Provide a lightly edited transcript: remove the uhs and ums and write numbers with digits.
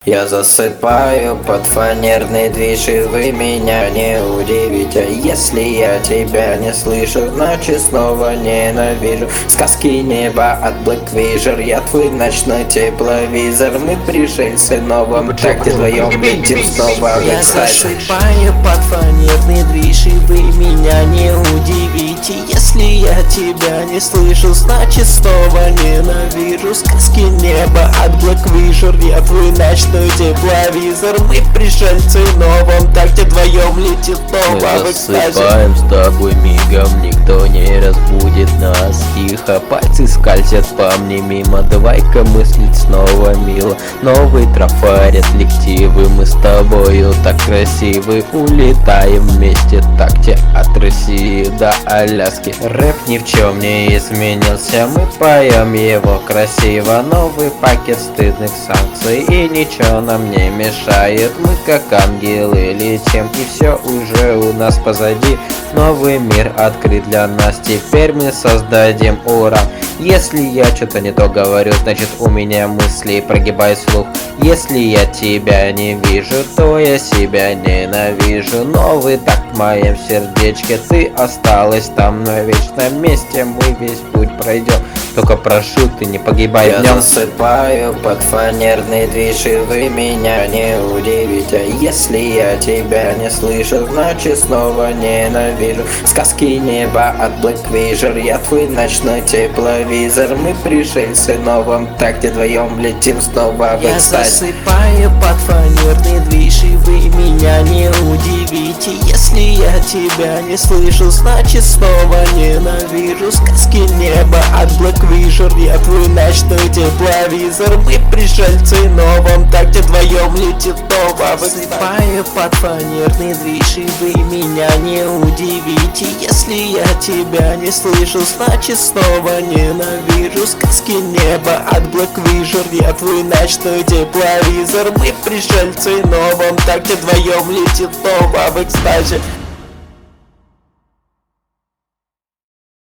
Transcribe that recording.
Я засыпаю под фанерный движ, и вы меня не удивите. Если я тебя не слышу, значит снова ненавижу. Сказки неба от Black Vision, я твой ночной тепловизор. Мы пришельцы новом тракте, вдвоем летим снова в экстазе. Я засыпаю под фанерный движ, и вы меня не удивите. Если я тебя не слышу, значит снова ненавижу. Сказки неба от Black Vision, я твой ночной тепловизор. Мы пришельцы в новом такте, вдвоем летит снова в экстазе. Мы засыпаем с тобой мигом, никто не разбудит нас. Тихо, пальцы скользят по мне мимо, давай-ка мыслить снова мило. Новый трафарет лективы, мы с тобою так красивы. Улетаем вместе в такте от России до Аляски. Рэп ни в чем не изменился, мы поем его красиво. Новый пакет стыдных санкций, и ничего нам не мешает. Мы как ангелы летим, и все уже у нас позади. Новый мир открыт для нас, теперь мы создадим уран. Если я что-то не то говорю, значит у меня мысли прогибай слух. Если я тебя не вижу, то я себя ненавижу. Новый такт в моем сердечке, ты осталась там на вечном месте. Мы весь путь пройдем, только прошу, ты не погибай в нем. Я засыпаю под фанерный движ, и вы меня не удивите. Если я тебя не слышу, значит снова ненавижу. Сказки неба от Black Vision, я твой ночной тепловизор. Мы пришельцы в новом такте, вдвоем летим снова в Я экстазе. засыпаю под фанерный движ, и вы меня не удивите. Если я тебя не слышу, значит снова ненавижу. Сказки неба от Black Vision, я твой ночной тепловизор. Мы пришельцы в новом такте, вдвоем летит снова в экстазе. Засыпаю под фанерный движ, и вы меня не удивите. Если я тебя не слышу, значит снова ненавижу. Сказки неба от Black Vision, я твой ночной тепловизор. Мы пришельцы в новом такте, вдвоем летит снова в экстазе.